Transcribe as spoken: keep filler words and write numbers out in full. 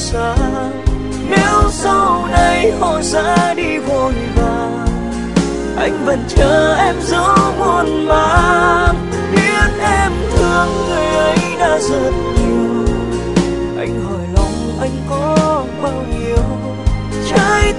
xa. Nếu sau này họ ra đi vội vàng, anh vẫn chờ em dấu muôn mang. Biết em thương người ấy đã rất nhiều, anh hỏi lòng anh có bao nhiêu. Trái